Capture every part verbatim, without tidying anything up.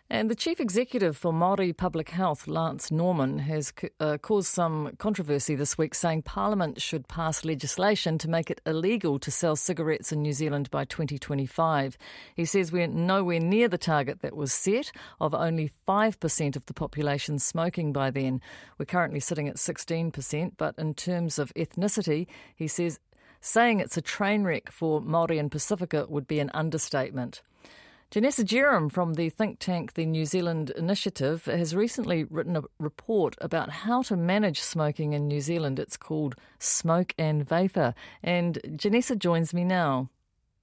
And the Chief Executive for Māori Public Health, Lance Norman, has uh, caused some controversy this week, saying Parliament should pass legislation to make it illegal to sell cigarettes in New Zealand by twenty twenty-five. He says we're nowhere near the target that was set of only five percent of the population smoking by then. We're currently sitting at sixteen percent, but in terms of ethnicity, he says saying it's a train wreck for Māori and Pacifica would be an understatement. Janessa Jerram from the think tank The New Zealand Initiative has recently written a report about how to manage smoking in New Zealand. It's called Smoke and Vapour. And Janessa joins me now.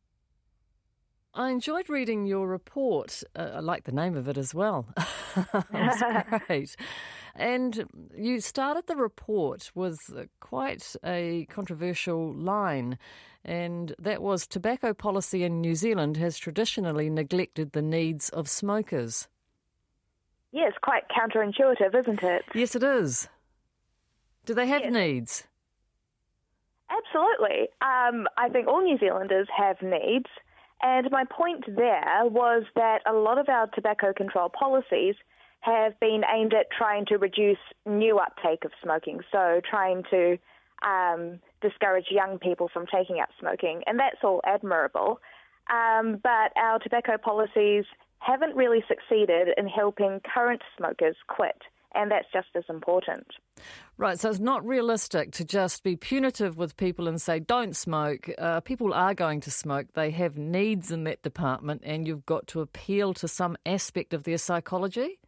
I enjoyed reading your report. Uh, I like the name of it as well. It's great. And you started the report with quite a controversial line, and that was tobacco policy in New Zealand has traditionally neglected the needs of smokers. Yeah, it's quite counterintuitive, isn't it? Yes, it is. Do they have yes. needs? Absolutely. Um, I think all New Zealanders have needs. And my point there was that a lot of our tobacco control policies have been aimed at trying to reduce new uptake of smoking, so trying to um, discourage young people from taking up smoking, and that's all admirable. Um, but our tobacco policies haven't really succeeded in helping current smokers quit, and that's just as important. Right, so it's not realistic to just be punitive with people and say, don't smoke. Uh, people are going to smoke. They have needs in that department, and you've got to appeal to some aspect of their psychology?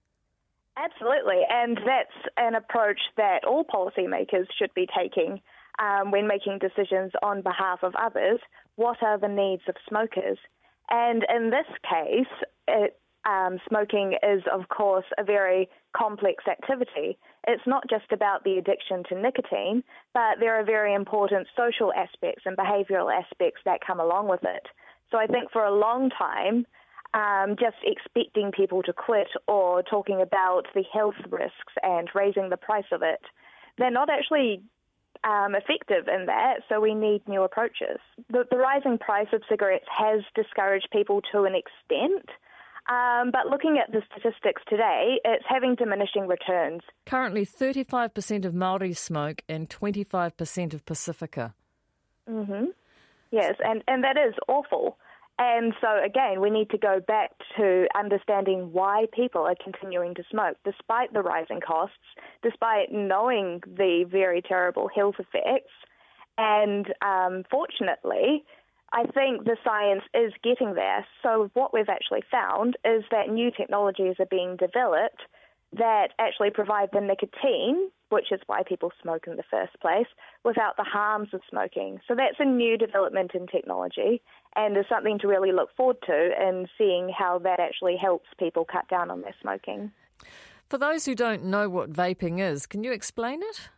Absolutely, and that's an approach that all policymakers should be taking um, when making decisions on behalf of others. What are the needs of smokers? And in this case, it, um, smoking is, of course, a very complex activity. It's not just about the addiction to nicotine, but there are very important social aspects and behavioural aspects that come along with it. So I think for a long time, Um, just expecting people to quit or talking about the health risks and raising the price of it, they're not actually um, effective in that, so we need new approaches. The, the rising price of cigarettes has discouraged people to an extent, um, but looking at the statistics today, it's having diminishing returns. Currently, thirty-five percent of Māori smoke and twenty-five percent of Pacifica. Mm-hmm. Yes, and, and that is awful. And so, again, we need to go back to understanding why people are continuing to smoke, despite the rising costs, despite knowing the very terrible health effects. And um, fortunately, I think the science is getting there. So what we've actually found is that new technologies are being developed that actually provide the nicotine, which is why people smoke in the first place, without the harms of smoking. So that's a new development in technology, and is something to really look forward to in seeing how that actually helps people cut down on their smoking. For those who don't know what vaping is, can you explain it?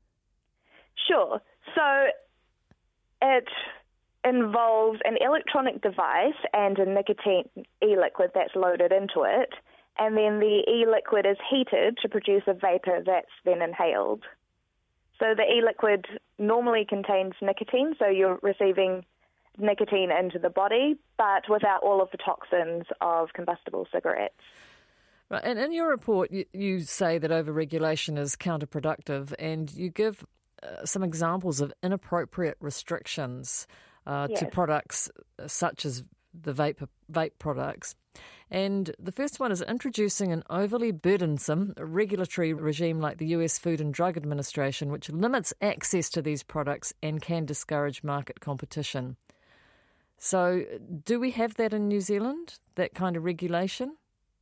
Sure. So it involves an electronic device and a nicotine e-liquid that's loaded into it, and then the e-liquid is heated to produce a vapour that's then inhaled. So the e-liquid normally contains nicotine, so you're receiving nicotine into the body, but without all of the toxins of combustible cigarettes. Right, and in your report, you, you say that overregulation is counterproductive, and you give uh, some examples of inappropriate restrictions uh, yes. to products such as the vape, vape products. And the first one is introducing an overly burdensome regulatory regime like the U S Food and Drug Administration, which limits access to these products and can discourage market competition. So do we have that in New Zealand, that kind of regulation?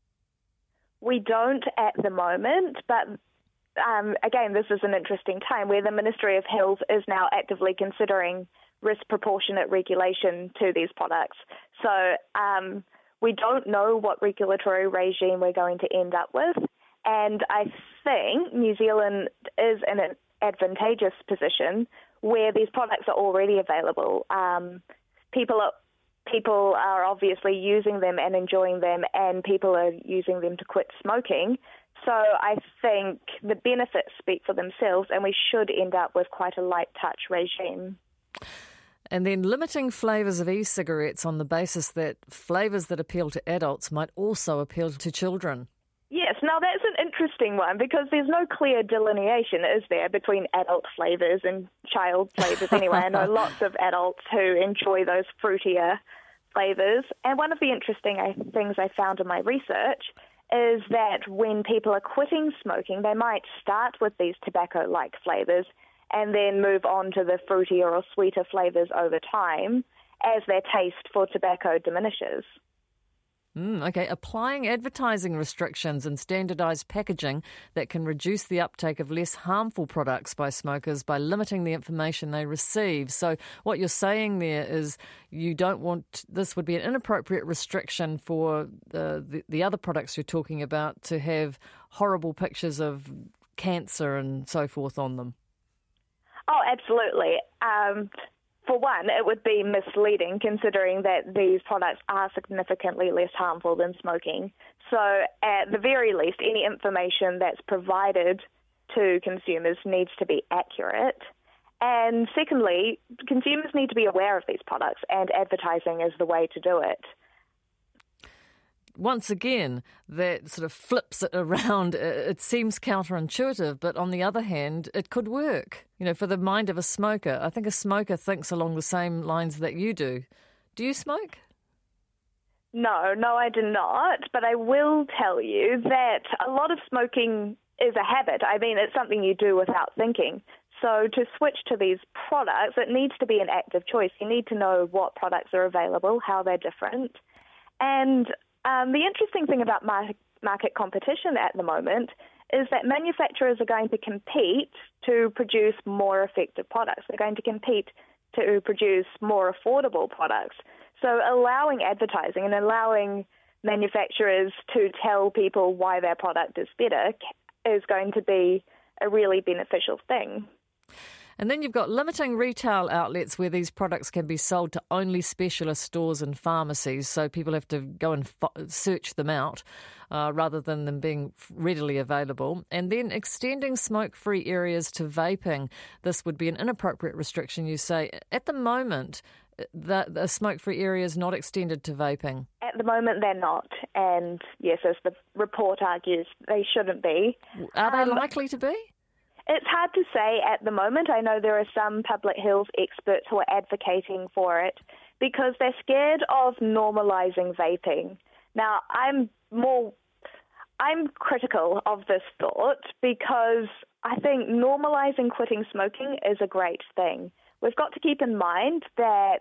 We don't at the moment, but um, again, this is an interesting time where the Ministry of Health is now actively considering risk proportionate regulation to these products. So um, we don't know what regulatory regime we're going to end up with, and I think New Zealand is in an advantageous position where these products are already available. Um, people are people are obviously using them and enjoying them, and people are using them to quit smoking. So I think the benefits speak for themselves, and we should end up with quite a light touch regime. And then limiting flavours of e-cigarettes on the basis that flavours that appeal to adults might also appeal to children. Yes, now that's an interesting one because there's no clear delineation, is there, between adult flavours and child flavours anyway. I know lots of adults who enjoy those fruitier flavours. And one of the interesting things I found in my research is that when people are quitting smoking, they might start with these tobacco-like flavours and then move on to the fruitier or sweeter flavours over time as their taste for tobacco diminishes. Mm, okay, applying advertising restrictions and standardised packaging that can reduce the uptake of less harmful products by smokers by limiting the information they receive. So what you're saying there is you don't want, this would be an inappropriate restriction for the, the, the other products you're talking about to have horrible pictures of cancer and so forth on them. Oh, absolutely. Um, for one, it would be misleading considering that these products are significantly less harmful than smoking. So at the very least, any information that's provided to consumers needs to be accurate. And secondly, consumers need to be aware of these products, and advertising is the way to do it. Once again, that sort of flips it around. It seems counterintuitive, but on the other hand, it could work. You know, for the mind of a smoker, I think a smoker thinks along the same lines that you do. Do you smoke? No, no, I do not. But I will tell you that a lot of smoking is a habit. I mean, it's something you do without thinking. So to switch to these products, it needs to be an active choice. You need to know what products are available, how they're different. And Um, the interesting thing about market, market competition at the moment is that manufacturers are going to compete to produce more effective products. They're going to compete to produce more affordable products. So allowing advertising and allowing manufacturers to tell people why their product is better is going to be a really beneficial thing. And then you've got limiting retail outlets where these products can be sold to only specialist stores and pharmacies, so people have to go and fo- search them out uh, rather than them being readily available. And then extending smoke-free areas to vaping. This would be an inappropriate restriction, you say. At the moment, the, the smoke-free area is not extended to vaping. At the moment, they're not. And yes, as the report argues, they shouldn't be. Are they um, likely to be? It's hard to say at the moment. I know there are some public health experts who are advocating for it because they're scared of normalising vaping. Now, I'm more, I'm critical of this thought because I think normalising quitting smoking is a great thing. We've got to keep in mind that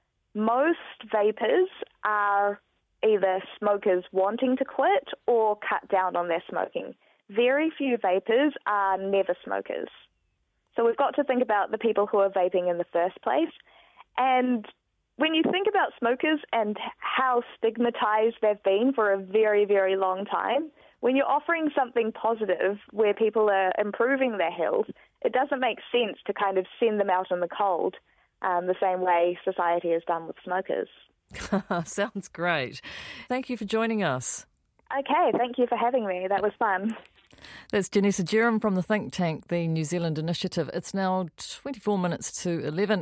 most vapers are either smokers wanting to quit or cut down on their smoking. Very few vapers are never smokers. So we've got to think about the people who are vaping in the first place. And when you think about smokers and how stigmatized they've been for a very, very long time, when you're offering something positive where people are improving their health, it doesn't make sense to kind of send them out in the cold um, the same way society has done with smokers. Sounds great. Thank you for joining us. Okay, thank you for having me. That was fun. That's Janessa Jerram from the think tank, the New Zealand Initiative. It's now twenty-four minutes to eleven.